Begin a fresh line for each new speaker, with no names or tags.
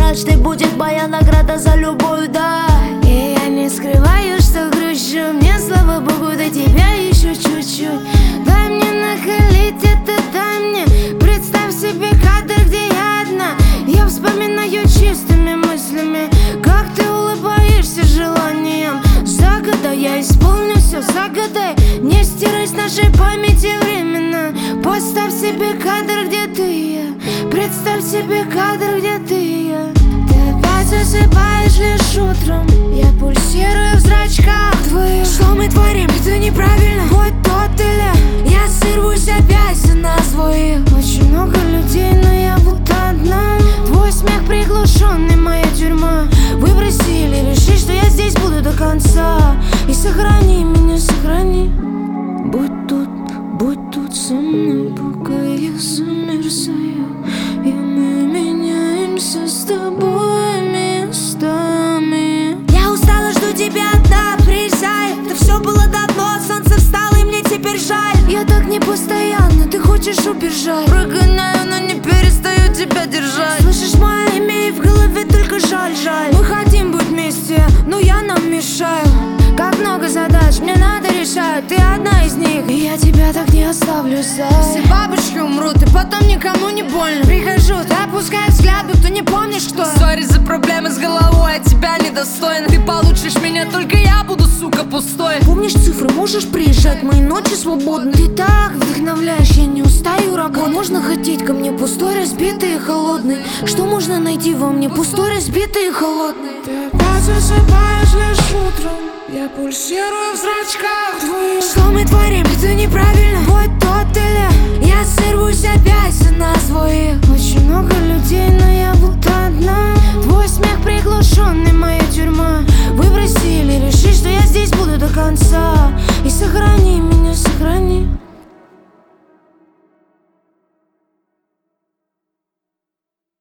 Однажды будет моя награда за любовь, да. И я не скрываю, что грущу. Мне, слава богу, до тебя еще чуть-чуть. Дай мне накалить это, дай мне. Представь себе кадр, где я одна. Я вспоминаю чистыми мыслями, как ты улыбаешься желанием. Загадай, я исполню все, загадай. Не стирай с нашей памяти временно. Поставь себе кадр, где ты я. Представь себе кадр, где ты я. Ты опять засыпаешь лишь утром. Я пульсирую в зрачках твоих. Что мы творим, это неправильно. Вот тот или я сорвусь опять на своих. Очень много людей, но я будто одна. Твой смех приглушенный, моя тюрьма. Выброси или реши, что я здесь буду до конца. И сохрани меня, сохрани. Будь тут со мной, пока я замерзаю. И мы меняемся с тобой местами. Я устала, жду тебя одна, приезжай. Это все было давно, солнце встало и мне теперь жаль. Я так не постоянно, ты хочешь убежать. Прогоняю, но не перестаю тебя держать. Слышишь мое имя и в голове только жаль. Мы хотим быть вместе, но я нам мешаю. Как много задач мне надо решать, ты одна из них, и я тебя так не оставлю, Зай. Все бабушки умрут, и потом никому не больно. Прихожу, ты опускаешь взгляд, будто не помнишь, кто я.
Сори за проблемы с головой, от тебя недостойна. Ты получишь меня, только я буду, сука, пустой.
Помнишь цифры, можешь приезжать, мои ночи свободны. Ты так вдохновляешь, я не устаю работать. Можно хотеть ко мне пустой, разбитый и холодный. Что можно найти во мне пустой, разбитый и холодный?
Ты опять засыпаешь лишь утром. Я пульсирую в зрачках твоих.
Что мы творим, это неправильно. Вот то